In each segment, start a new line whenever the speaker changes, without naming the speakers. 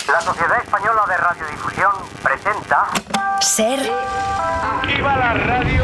La Sociedad Española de Radiodifusión presenta...
Ser...
¡Viva la radio!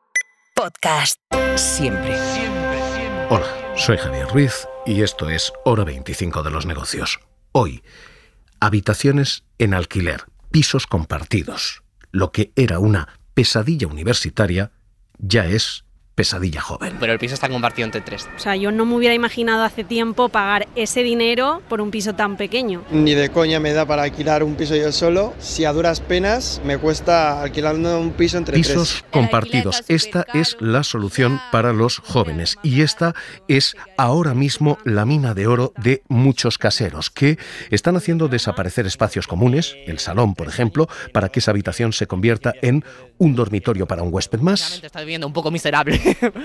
Podcast. Siempre.
Hola, soy Javier Ruiz y esto es Hora 25 de los negocios. Hoy, habitaciones en alquiler, pisos compartidos. Lo que era una pesadilla universitaria ya es pesadilla joven.
Pero el piso está compartido entre tres.
O sea, yo no me hubiera imaginado hace tiempo pagar ese dinero por un piso tan pequeño.
Ni de coña me da para alquilar un piso yo solo. Si a duras penas me cuesta alquilando un piso entre
pisos
tres.
compartidos. Esta es la solución para los jóvenes y esta es ahora mismo la mina de oro de muchos caseros que están haciendo desaparecer espacios comunes, el salón por ejemplo, para que esa habitación se convierta en un dormitorio para un huésped más.
Está viviendo un poco miserable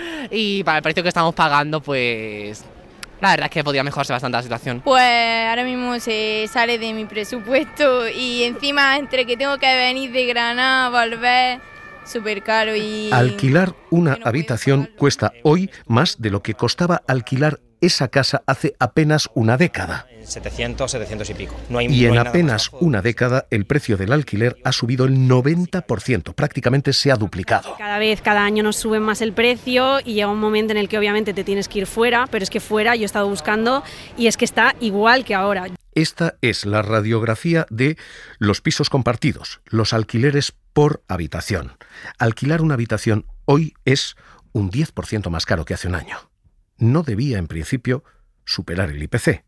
y para el precio que estamos pagando, pues la verdad es que podría mejorarse bastante la situación.
Pues ahora mismo se sale de mi presupuesto y encima entre que tengo que venir de Granada, volver, súper caro y...
Alquilar una habitación cuesta hoy más de lo que costaba alquilar esa casa hace apenas una década.
700 y pico.
Y en apenas una década el precio del alquiler ha subido el 90%, prácticamente se ha duplicado.
Cada año nos suben más el precio y llega un momento en el que obviamente te tienes que ir fuera, pero es que fuera yo he estado buscando y es que está igual que ahora.
Esta es la radiografía de los pisos compartidos, los alquileres por habitación. Alquilar una habitación hoy es un 10% más caro que hace un año. No debía, en principio, superar el IPC.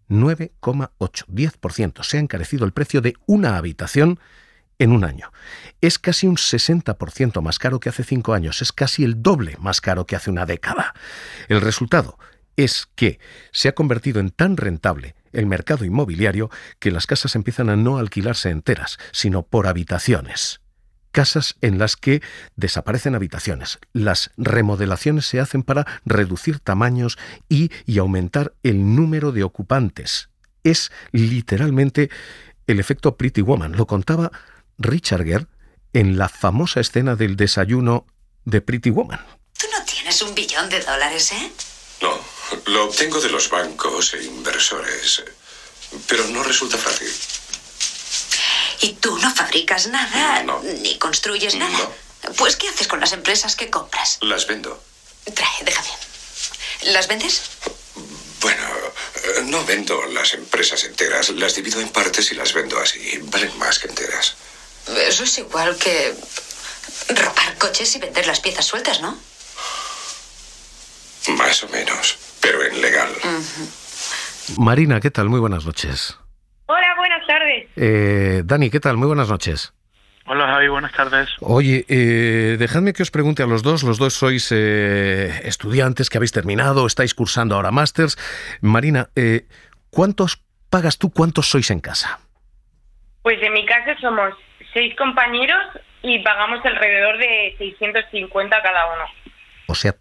9,8, 10%. Se ha encarecido el precio de una habitación en un año. Es casi un 60% más caro que hace 5 años. Es casi el doble más caro que hace una década. El resultado es que se ha convertido en tan rentable el mercado inmobiliario que las casas empiezan a no alquilarse enteras, sino por habitaciones. Casas en las que desaparecen habitaciones. Las remodelaciones se hacen para reducir tamaños y aumentar el número de ocupantes. Es literalmente el efecto Pretty Woman. Lo contaba Richard Gere en la famosa escena del desayuno de Pretty Woman.
Tú no tienes $1 billón, ¿eh?
No, lo obtengo de los bancos e inversores, pero no resulta fácil.
¿Y tú no fabricas nada?
No.
¿Ni construyes nada?
No.
Pues, ¿qué haces con las empresas que compras?
Las vendo.
Trae, déjame. ¿Las vendes?
Bueno, no vendo las empresas enteras. Las divido en partes y las vendo así. Valen más que enteras.
Eso es igual que robar coches y vender las piezas sueltas, ¿no?
Más o menos, pero en legal.
Marina, ¿qué tal? Muy buenas noches.
Hola, buenas tardes.
Dani, ¿qué tal? Muy buenas noches.
Hola Javi, buenas tardes.
Oye, dejadme que os pregunte a los dos sois estudiantes que habéis terminado, estáis cursando ahora másters. Marina, ¿cuántos pagas tú, cuántos sois en casa?
Pues en mi caso somos 6 compañeros y pagamos alrededor de 650 cada uno.
O sea,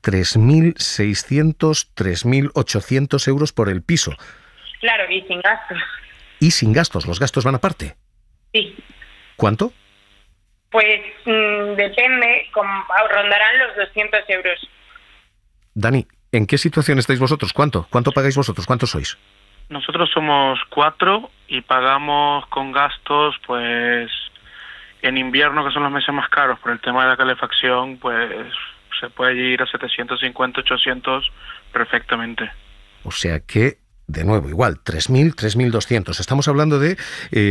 3.600, 3.800 euros por el piso.
Claro, y sin gastos.
Y sin gastos, ¿los gastos van aparte?
Sí.
¿Cuánto?
Pues depende, rondarán los 200 euros.
Dani, ¿en qué situación estáis vosotros? ¿Cuánto pagáis vosotros? ¿Cuántos sois?
Nosotros somos 4 y pagamos con gastos, pues en invierno, que son los meses más caros por el tema de la calefacción, pues se puede ir a 750, 800 perfectamente.
O sea que, de nuevo, igual, 3.000, 3.200. Estamos hablando de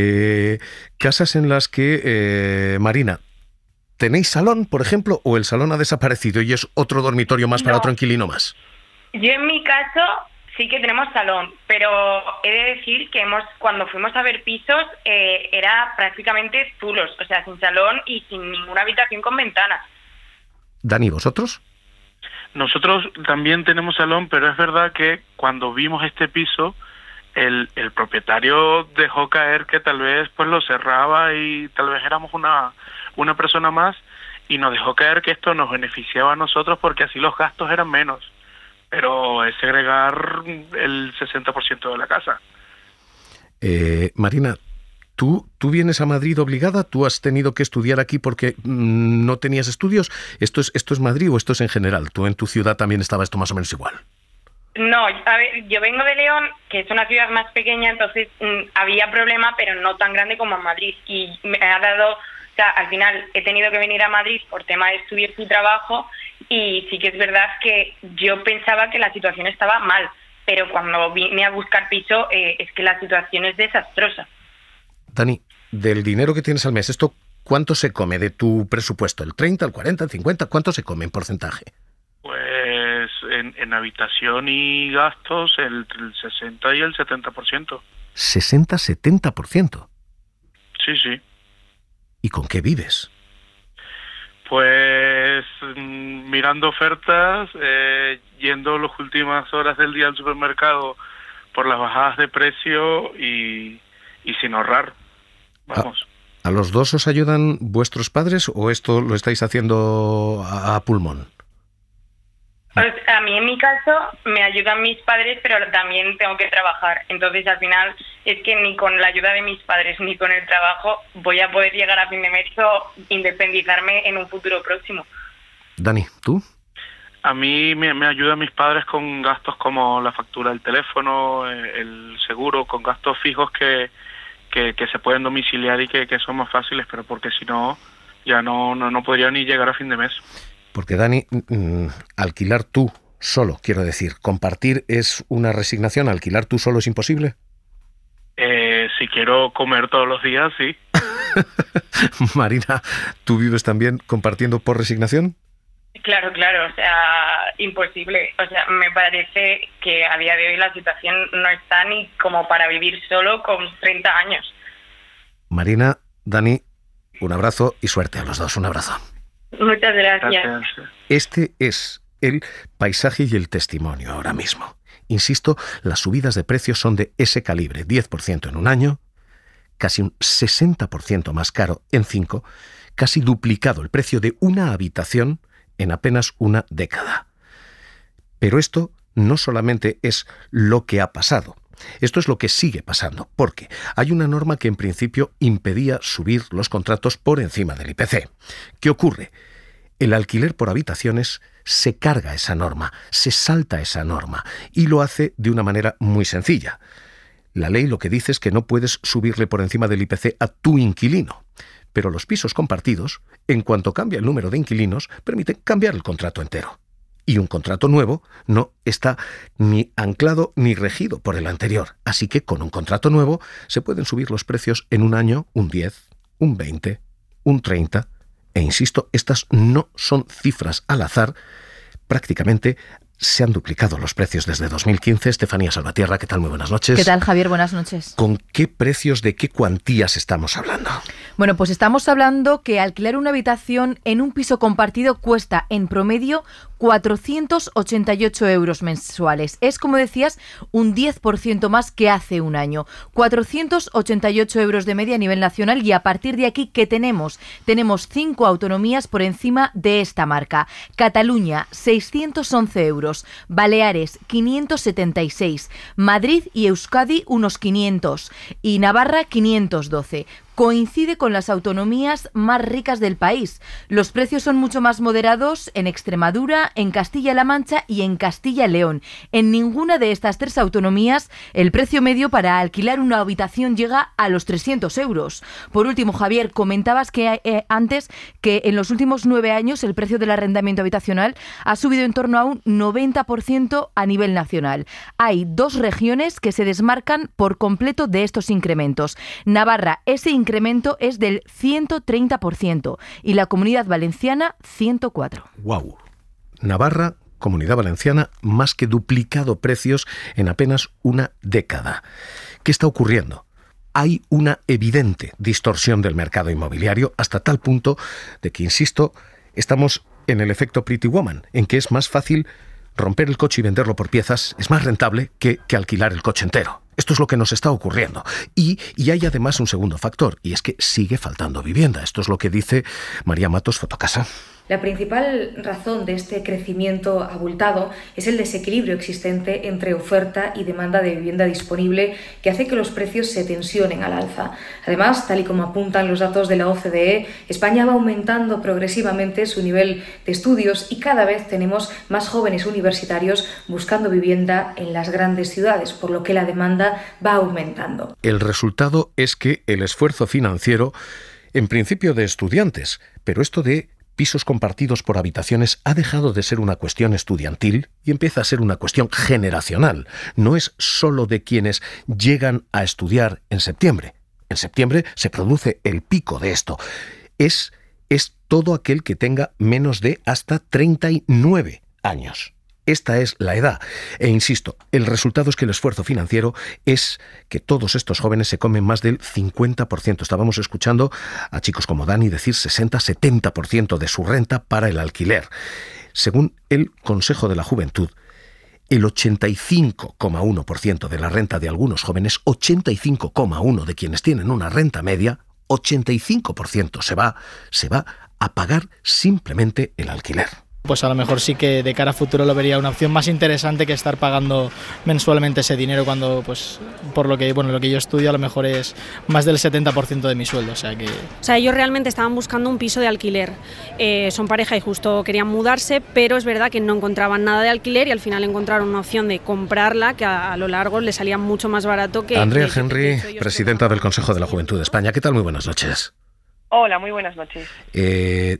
casas en las que, Marina, ¿tenéis salón, por ejemplo, o el salón ha desaparecido y es otro dormitorio más para otro inquilino más?
Yo en mi caso sí que tenemos salón, pero he de decir que cuando fuimos a ver pisos era prácticamente zulos, o sea, sin salón y sin ninguna habitación con ventanas.
Dani, ¿vosotros?
Nosotros también tenemos salón, pero es verdad que cuando vimos este piso, el propietario dejó caer que tal vez pues lo cerraba y tal vez éramos una persona más, y nos dejó caer que esto nos beneficiaba a nosotros porque así los gastos eran menos. Pero es segregar el 60% de la casa.
Marina, ¿tú vienes a Madrid obligada? ¿Tú has tenido que estudiar aquí porque no tenías estudios? ¿Esto es Madrid o esto es en general? ¿Tú en tu ciudad también estaba esto más o menos igual?
No, a ver, yo vengo de León, que es una ciudad más pequeña, entonces había problema, pero no tan grande como en Madrid. Y me ha dado, o sea, al final he tenido que venir a Madrid por tema de estudiar y trabajo, y sí que es verdad que yo pensaba que la situación estaba mal, pero cuando vine a buscar piso es que la situación es desastrosa.
Dani, del dinero que tienes al mes, ¿esto cuánto se come de tu presupuesto? ¿El 30, el 40, el 50? ¿Cuánto se come en porcentaje?
Pues en habitación y gastos el 60 y el 70%.
¿60, 70%?
Sí.
¿Y con qué vives?
Pues mirando ofertas, yendo las últimas horas del día al supermercado por las bajadas de precio y sin ahorrar. Vamos.
¿A los dos os ayudan vuestros padres o esto lo estáis haciendo a pulmón?
Pues a mí en mi caso me ayudan mis padres, pero también tengo que trabajar. Entonces al final es que ni con la ayuda de mis padres ni con el trabajo voy a poder llegar a fin de mes o independizarme en un futuro próximo.
Dani, ¿tú?
A mí me ayudan mis padres con gastos como la factura del teléfono, el seguro, con gastos fijos que se pueden domiciliar y que son más fáciles, pero porque si no ya no podría ni llegar a fin de mes.
Porque, Dani, alquilar tú solo, quiero decir, compartir es una resignación, alquilar tú solo es imposible.
Si quiero comer todos los días, sí.
Marina, ¿tú vives también compartiendo por resignación?
Claro, o sea, imposible. O sea, me parece que a día de hoy la situación no está ni como para vivir solo con 30 años.
Marina, Dani, un abrazo y suerte a los dos, un abrazo.
Muchas gracias.
Este es el paisaje y el testimonio ahora mismo. Insisto, las subidas de precios son de ese calibre, 10% en un año, casi un 60% más caro en 5, casi duplicado el precio de una habitación en apenas una década. Pero esto no solamente es lo que ha pasado, esto es lo que sigue pasando, porque hay una norma que en principio impedía subir los contratos por encima del IPC. ¿Qué ocurre? El alquiler por habitaciones se carga esa norma, se salta esa norma, y lo hace de una manera muy sencilla. La ley lo que dice es que no puedes subirle por encima del IPC a tu inquilino, pero los pisos compartidos, en cuanto cambia el número de inquilinos, permiten cambiar el contrato entero. Y un contrato nuevo no está ni anclado ni regido por el anterior. Así que con un contrato nuevo se pueden subir los precios en un año un 10, un 20, un 30. E insisto, estas no son cifras al azar. Prácticamente se han duplicado los precios desde 2015. Estefanía Salvatierra, ¿qué tal? Muy buenas noches.
¿Qué tal, Javier? Buenas noches.
¿Con qué precios, de qué cuantías estamos hablando?
Bueno, pues estamos hablando que alquilar una habitación en un piso compartido cuesta en promedio 488 euros mensuales. Es, como decías, un 10% más que hace un año. 488 euros de media a nivel nacional, y a partir de aquí, ¿qué tenemos? Tenemos 5 autonomías por encima de esta marca. Cataluña, 611 euros. Baleares, 576. Madrid y Euskadi, unos 500. Y Navarra, 512. Coincide con las autonomías más ricas del país. Los precios son mucho más moderados en Extremadura, en Castilla-La Mancha y en Castilla-León. En ninguna de estas 3 autonomías el precio medio para alquilar una habitación llega a los 300 euros. Por último, Javier, comentabas que antes que en los últimos 9 años el precio del arrendamiento habitacional ha subido en torno a un 90% a nivel nacional. Hay 2 regiones que se desmarcan por completo de estos incrementos. Navarra, ese incremento es del 130%, y la Comunidad Valenciana 104%.
¡Guau! Navarra, Comunidad Valenciana, más que duplicado precios en apenas una década. ¿Qué está ocurriendo? Hay una evidente distorsión del mercado inmobiliario, hasta tal punto de que, insisto, estamos en el efecto Pretty Woman, en que es más fácil romper el coche y venderlo por piezas, es más rentable que alquilar el coche entero. Esto es lo que nos está ocurriendo. Y hay además un segundo factor, y es que sigue faltando vivienda. Esto es lo que dice María Matos, Fotocasa.
La principal razón de este crecimiento abultado es el desequilibrio existente entre oferta y demanda de vivienda disponible, que hace que los precios se tensionen al alza. Además, tal y como apuntan los datos de la OCDE, España va aumentando progresivamente su nivel de estudios y cada vez tenemos más jóvenes universitarios buscando vivienda en las grandes ciudades, por lo que la demanda va aumentando.
El resultado es que el esfuerzo financiero, en principio de estudiantes, pero esto de pisos compartidos por habitaciones ha dejado de ser una cuestión estudiantil y empieza a ser una cuestión generacional. No es solo de quienes llegan a estudiar en septiembre. En septiembre se produce el pico de esto. Es todo aquel que tenga menos de hasta 39 años. Esta es la edad. E insisto, el resultado es que el esfuerzo financiero es que todos estos jóvenes se comen más del 50%. Estábamos escuchando a chicos como Dani decir 60-70% de su renta para el alquiler. Según el Consejo de la Juventud, el 85,1% de la renta de algunos jóvenes, 85,1% de quienes tienen una renta media, 85% se va a pagar simplemente el alquiler.
Pues a lo mejor sí que de cara a futuro lo vería una opción más interesante que estar pagando mensualmente ese dinero cuando, pues, por lo que yo estudio a lo mejor es más del 70% de mi sueldo, o sea, ellos
realmente estaban buscando un piso de alquiler, son pareja y justo querían mudarse, pero es verdad que no encontraban nada de alquiler y al final encontraron una opción de comprarla que a lo largo les salía mucho más barato que...
Andrea Henry, presidenta del Consejo de la Juventud de España, ¿qué tal? Muy buenas noches.
Hola, muy buenas noches.
Es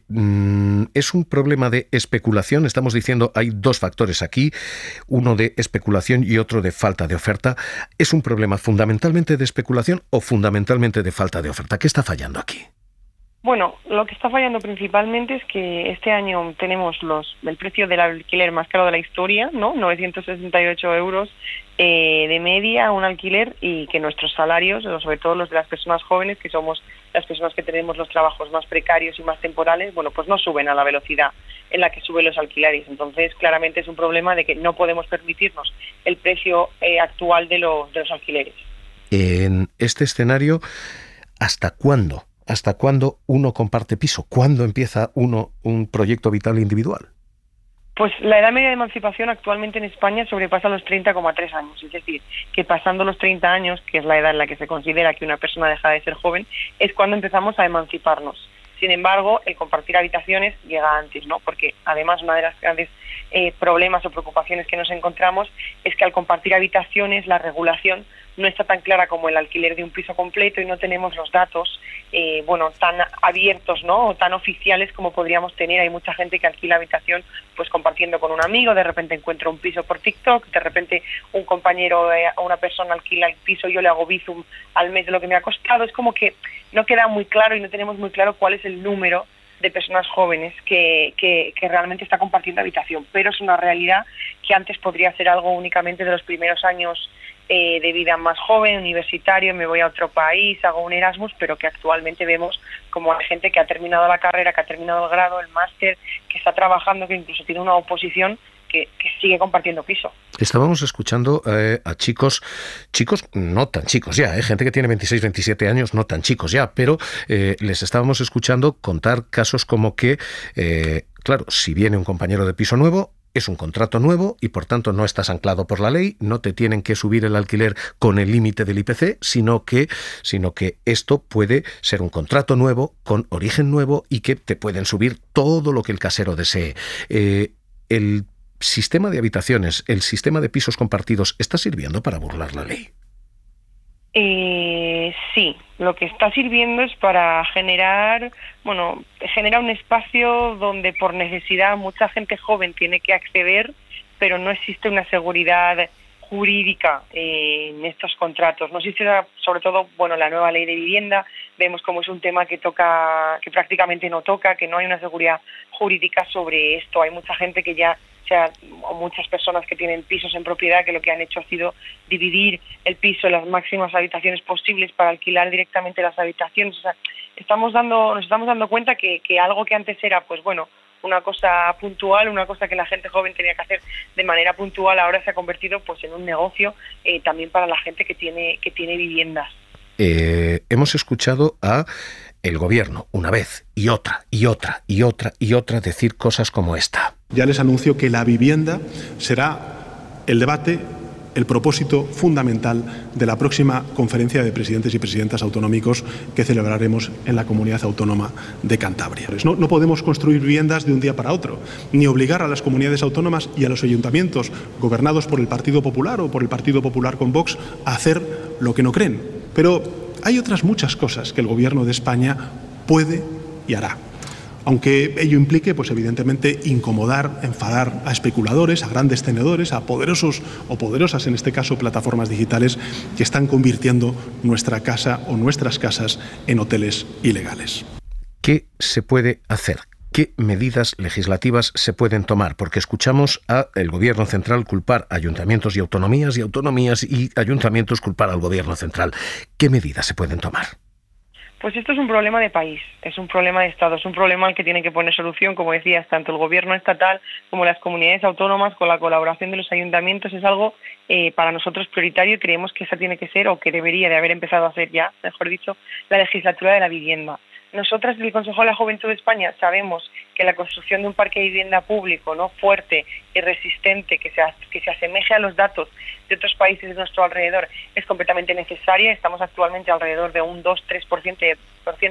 un problema de especulación. Estamos diciendo, hay dos factores aquí, uno de especulación y otro de falta de oferta. ¿Es un problema fundamentalmente de especulación o fundamentalmente de falta de oferta? ¿Qué está fallando aquí?
Bueno, lo que está fallando principalmente es que este año tenemos el precio del alquiler más caro de la historia, ¿no? 968 euros de media un alquiler, y que nuestros salarios, sobre todo los de las personas jóvenes, que somos las personas que tenemos los trabajos más precarios y más temporales, bueno, pues no suben a la velocidad en la que suben los alquileres. Entonces, claramente es un problema de que no podemos permitirnos el precio actual de los alquileres.
En este escenario, ¿hasta cuándo uno comparte piso? ¿Cuándo empieza uno un proyecto vital individual?
Pues la edad media de emancipación actualmente en España sobrepasa los 30,3 años, es decir, que pasando los 30 años, que es la edad en la que se considera que una persona deja de ser joven, es cuando empezamos a emanciparnos. Sin embargo, el compartir habitaciones llega antes, ¿no? Porque además una de las grandes problemas o preocupaciones que nos encontramos es que al compartir habitaciones la regulación no está tan clara como el alquiler de un piso completo y no tenemos los datos tan abiertos, ¿no? O tan oficiales como podríamos tener. Hay mucha gente que alquila habitación pues compartiendo con un amigo, de repente encuentra un piso por TikTok, de repente un compañero o una persona alquila el piso, yo le hago bizum al mes de lo que me ha costado. Es como que no queda muy claro y no tenemos muy claro cuál es el número de personas jóvenes que realmente está compartiendo habitación, pero es una realidad que antes podría ser algo únicamente de los primeros años de vida más joven, universitario, me voy a otro país, hago un Erasmus, pero que actualmente vemos como hay gente que ha terminado la carrera, que ha terminado el grado, el máster, que está trabajando, que incluso tiene una oposición, que sigue compartiendo piso.
Estábamos escuchando a chicos no tan chicos ya, gente que tiene 26, 27 años, no tan chicos ya, pero les estábamos escuchando contar casos como que, claro, si viene un compañero de piso nuevo, es un contrato nuevo y por tanto no estás anclado por la ley, no te tienen que subir el alquiler con el límite del IPC, sino que esto puede ser un contrato nuevo, con origen nuevo y que te pueden subir todo lo que el casero desee. El sistema de habitaciones, el sistema de pisos compartidos, ¿está sirviendo para burlar la ley?
Sí, lo que está sirviendo es para generar un espacio donde por necesidad mucha gente joven tiene que acceder, pero no existe una seguridad jurídica en estos contratos. No existe, sobre todo, la nueva ley de vivienda. Vemos como es un tema que prácticamente no toca, que no hay una seguridad jurídica sobre esto. Hay mucha gente que o muchas personas que tienen pisos en propiedad que lo que han hecho ha sido dividir el piso en las máximas habitaciones posibles para alquilar directamente las habitaciones. O sea, nos estamos dando cuenta que algo que antes era, una cosa puntual, una cosa que la gente joven tenía que hacer de manera puntual, ahora se ha convertido en un negocio también para la gente que tiene viviendas.
Hemos escuchado a el gobierno, una vez y otra y otra y otra y otra, decir cosas como esta.
Ya les anuncio que la vivienda será el debate, el propósito fundamental de la próxima conferencia de presidentes y presidentas autonómicos que celebraremos en la Comunidad Autónoma de Cantabria. No podemos construir viviendas de un día para otro, ni obligar a las comunidades autónomas y a los ayuntamientos gobernados por el Partido Popular o por el Partido Popular con Vox a hacer lo que no creen. Pero hay otras muchas cosas que el Gobierno de España puede y hará. Aunque ello implique, pues evidentemente, incomodar, enfadar a especuladores, a grandes tenedores, a poderosos o poderosas, en este caso, plataformas digitales que están convirtiendo nuestra casa o nuestras casas en hoteles ilegales.
¿Qué se puede hacer? ¿Qué medidas legislativas se pueden tomar? Porque escuchamos al Gobierno central culpar a ayuntamientos y autonomías y ayuntamientos culpar al Gobierno central. ¿Qué medidas se pueden tomar?
Pues esto es un problema de país, es un problema de Estado, es un problema al que tiene que poner solución, como decías, tanto el gobierno estatal como las comunidades autónomas, con la colaboración de los ayuntamientos. Es algo para nosotros prioritario y creemos que esa tiene que ser, o que debería de haber empezado a ser ya, mejor dicho, la legislatura de la vivienda. Nosotras del Consejo de la Juventud de España sabemos que la construcción de un parque de vivienda público, no fuerte y resistente, que se asemeje a los datos de otros países de nuestro alrededor, es completamente necesaria. Estamos actualmente alrededor de un 2-3%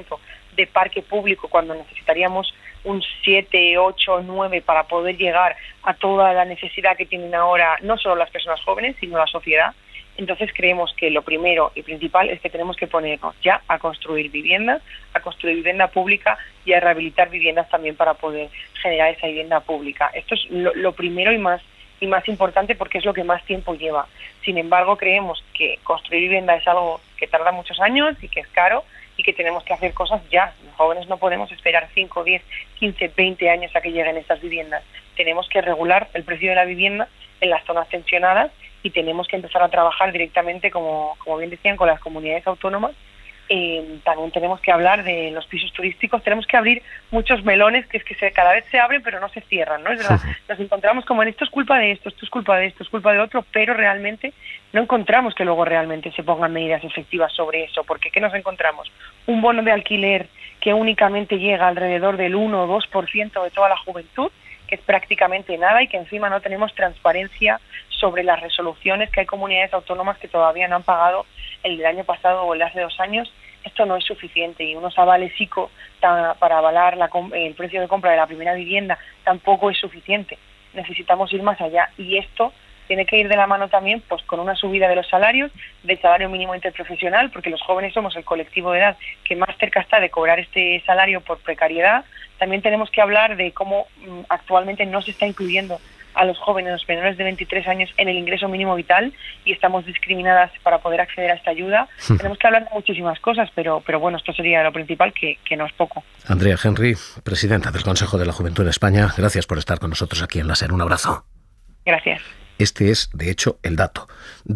de parque público, cuando necesitaríamos un 7, 8, 9 para poder llegar a toda la necesidad que tienen ahora no solo las personas jóvenes, sino la sociedad. Entonces creemos que lo primero y principal es que tenemos que ponernos ya a construir viviendas, a construir vivienda pública y a rehabilitar viviendas también para poder generar esa vivienda pública. Esto es lo primero y más importante, porque es lo que más tiempo lleva. Sin embargo, creemos que construir vivienda es algo que tarda muchos años y que es caro y que tenemos que hacer cosas ya. Los jóvenes no podemos esperar 5, 10, 15, 20 años a que lleguen estas viviendas. Tenemos que regular el precio de la vivienda en las zonas tensionadas y tenemos que empezar a trabajar directamente, como bien decían, con las comunidades autónomas. También tenemos que hablar de los pisos turísticos. Tenemos que abrir muchos melones que cada vez se abren pero no se cierran, ¿no? Es verdad, nos encontramos como en esto es culpa de esto, esto es culpa de esto, es culpa de otro, pero realmente no encontramos que luego realmente se pongan medidas efectivas sobre eso. Porque ¿qué nos encontramos? Un bono de alquiler que únicamente llega alrededor del 1 o 2% de toda la juventud, que es prácticamente nada, y que encima no tenemos transparencia sobre las resoluciones, que hay comunidades autónomas que todavía no han pagado el del año pasado o el de hace 2 años. Esto no es suficiente, y unos avales ICO para avalar el precio de compra de la primera vivienda tampoco es suficiente. Necesitamos ir más allá, y esto tiene que ir de la mano también pues con una subida de los salarios, del salario mínimo interprofesional, porque los jóvenes somos el colectivo de edad que más cerca está de cobrar este salario por precariedad. También tenemos que hablar de cómo actualmente no se está incluyendo a los jóvenes, los menores de 23 años, en el ingreso mínimo vital, y estamos discriminadas para poder acceder a esta ayuda. Tenemos que hablar de muchísimas cosas, pero bueno, esto sería lo principal, que no es poco.
Andrea Henry, presidenta del Consejo de la Juventud de España, gracias por estar con nosotros aquí en La SER. Un abrazo.
Gracias.
Este es, de hecho, el dato.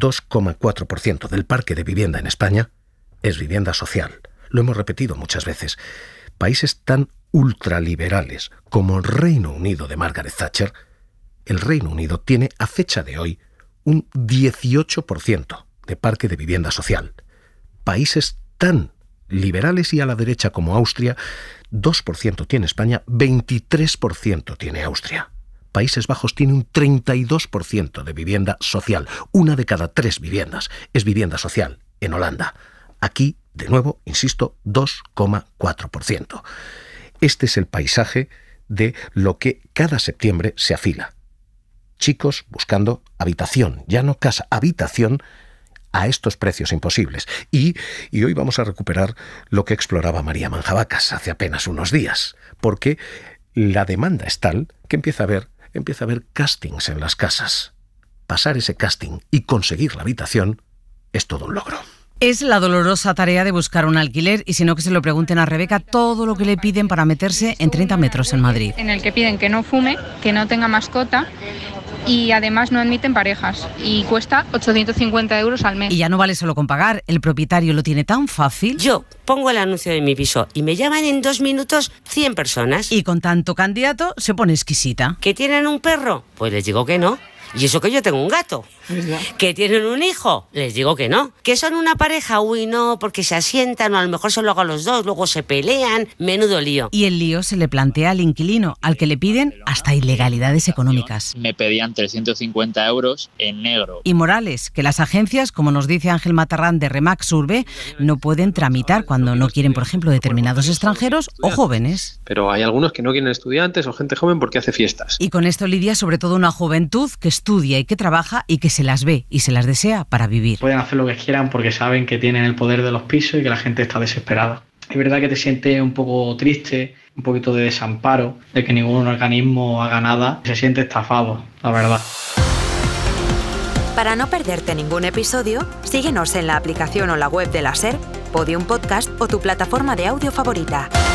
2,4% del parque de vivienda en España es vivienda social. Lo hemos repetido muchas veces. Países tan ultraliberales como el Reino Unido de Margaret Thatcher, el Reino Unido tiene a fecha de hoy un 18% de parque de vivienda social. Países tan liberales y a la derecha como Austria, 2% tiene España, 23% tiene Austria. Países Bajos tiene un 32% de vivienda social. 1 de cada 3 viviendas es vivienda social en Holanda. Aquí, de nuevo, insisto, 2,4%. Este es el paisaje de lo que cada septiembre se afila. Chicos buscando habitación, ya no casa, habitación, a estos precios imposibles. Y hoy vamos a recuperar lo que exploraba María Manjabacas hace apenas unos días, porque la demanda es tal que empieza a haber castings en las casas. Pasar ese casting y conseguir la habitación es todo un logro.
Es la dolorosa tarea de buscar un alquiler, y si no, que se lo pregunten a Rebeca todo lo que le piden para meterse en 30 metros en Madrid.
En el que piden que no fume, que no tenga mascota, y además no admiten parejas, y cuesta 850 euros al mes.
Y ya no vale solo con pagar, el propietario lo tiene tan fácil.
Yo pongo el anuncio de mi piso y me llaman en 2 minutos 100 personas.
Y con tanto candidato se pone exquisita.
¿Que tienen un perro? Pues les digo que no. Y eso que yo tengo un gato. ¿Que tienen un hijo? Les digo que no. ¿Que son una pareja? Uy, no, porque se asientan o a lo mejor se lo hagan los dos, luego se pelean. Menudo lío.
Y el lío se le plantea al inquilino, al que le piden hasta ilegalidades económicas.
Me pedían 350 euros en negro.
Y Morales, que las agencias, como nos dice Ángel Matarrán de Remax Urbe, no pueden tramitar cuando no quieren, por ejemplo, determinados extranjeros o jóvenes.
Pero hay algunos que no quieren estudiantes o gente joven porque hace fiestas.
Y con esto lidia sobre todo una juventud que estudia y que trabaja y que se las ve y se las desea para vivir.
Pueden hacer lo que quieran porque saben que tienen el poder de los pisos y que la gente está desesperada. Es verdad que te sientes un poco triste, un poquito de desamparo, de que ningún organismo haga nada. Se siente estafado, la verdad.
Para no perderte ningún episodio, síguenos en la aplicación o la web de la SER, Podium Podcast o tu plataforma de audio favorita.